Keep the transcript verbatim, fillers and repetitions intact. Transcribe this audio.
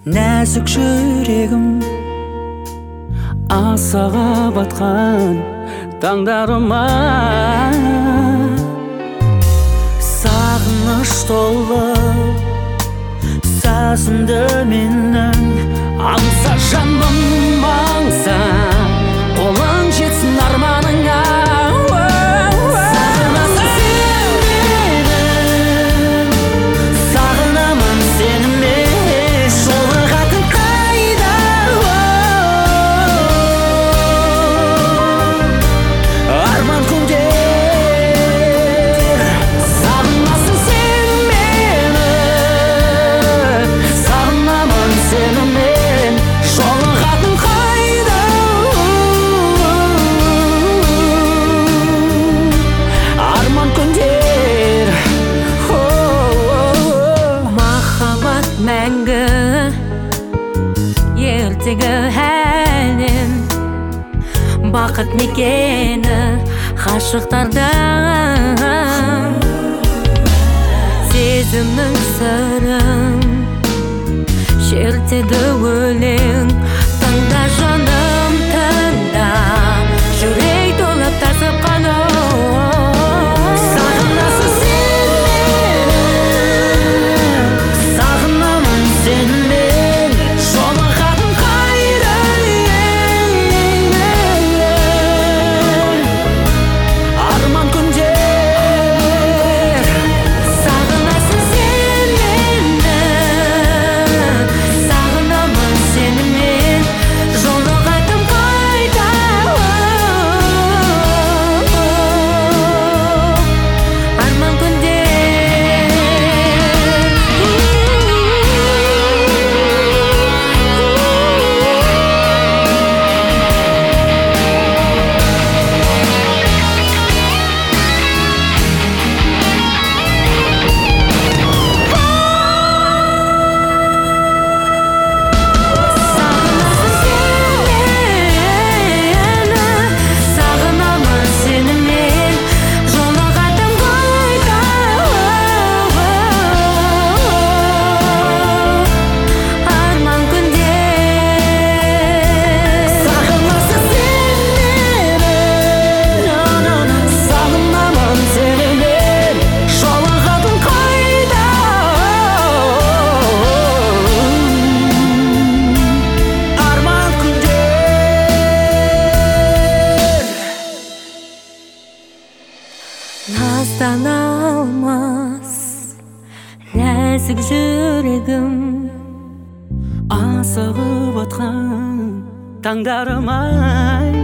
нәзік жүрегім асаға батқан таңдарыма сағыныш толы сезімді менің аңса жаным аңса қолың жетсін арманыңа ертегі әлем бақыт мекені ғашықтардан сезімнің сырын шертеді өлең тыңда жаным тыңда жүрек толып тасып қана Наздан алмас нәзік жүрегім асығып атқан таңдарым ай